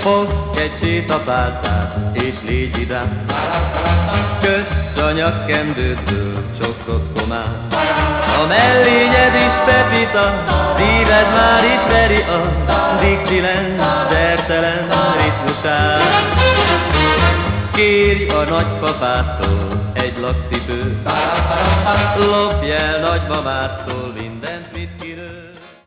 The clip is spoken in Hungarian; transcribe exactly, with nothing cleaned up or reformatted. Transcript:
Fogd egy sétapálcát, és légy vidám. Köss a nyakkendődből csokkot komán. A mellényed is pepita, szíved már ismeri a Dixieland szertelen ritmusát. Kérj a nagypapától egy laktipőt, lopj el nagymamától